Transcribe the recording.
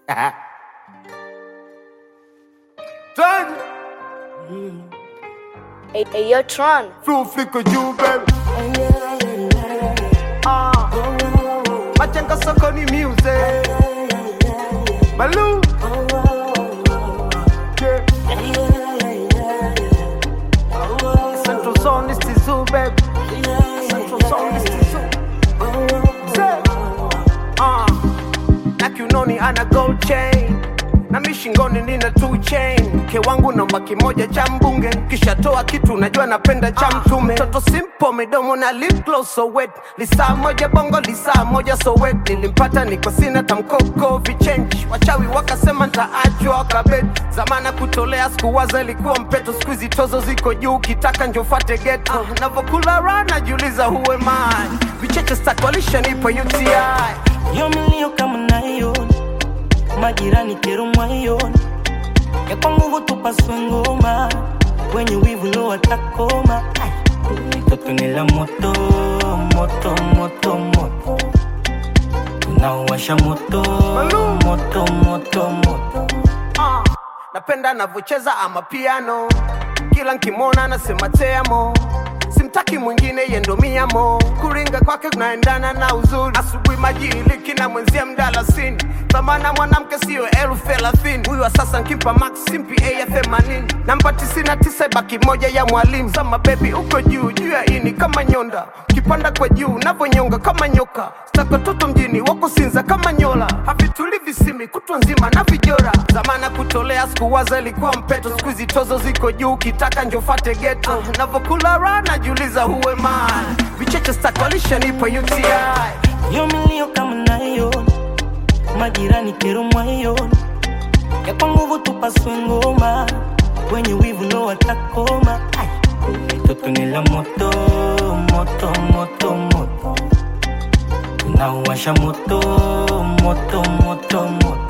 Tron. Hey, yo, Tron. Flow flicker you, baby. Machenga sokoni music. Baloo. Yeah. Central Zone, this is Zoo, baby. Central Zone, this is Zoo. Say. Na kiunoni ana gold chain, na mishingoni nina 2 chain. Mke wangu naomba kimoja cha mbunge, kisha toa kitu najua napenda cha mtume. Toto simple midomo na lip gloss so wet, lisaa moja bongo lisaa moja so wet. Nilimpata niko sina tamkoko vichange, wachawi wakasema ntaachwa wakabed. Zamana kutolea sikuwaza ilikuwa mpeto, squeezy tozo ziko juu kitaka njofate ghetto. Navokula rana jiuliza who am I, vicheche stakwalisha nipo UTI. Yo milio kama naiona, majirani kero mwaiona. Ya kwa nguvu tupaswe ngoma, wenye wivu lo watakoma. Toto nila moto, moto, moto, moto. Tunawasha moto, moto, moto, moto. Napenda navocheza ama piano, kila nkimona nasema te amo. Simtaki mwingine yendo miamo, kuringa kwake kunaendana na uzuri. Asubuhi majiliki na mwenzia mdalasini, thamana mwanamke siyo 30,000. Huyu wa sasa nkimpa max simpi A80, namba 99 baki moja ya mwalimu. Sama baby uko juu, juu ya ini kama nyonda, kipanda kwa juu navonyonga kama nyoka. Stako toto mjini wako sinza kama nyola, havituli visimi kutwa nzima na vijora. Zamana kutolea sikuwaza ilikuwa mpeto, squeezy tozo ziko juu kitaka njofate ghetto. Navokula rana jiuliza who am I, vicheche stakwalisha nipo UTI. Yo milio kama naiona, majirani kero mwaiona. Ya kwa nguvu tupaswe ngoma, wenye wivu lo watakoma. Toto nila moto, moto, moto, moto. Tunawasha moto, moto, moto, moto.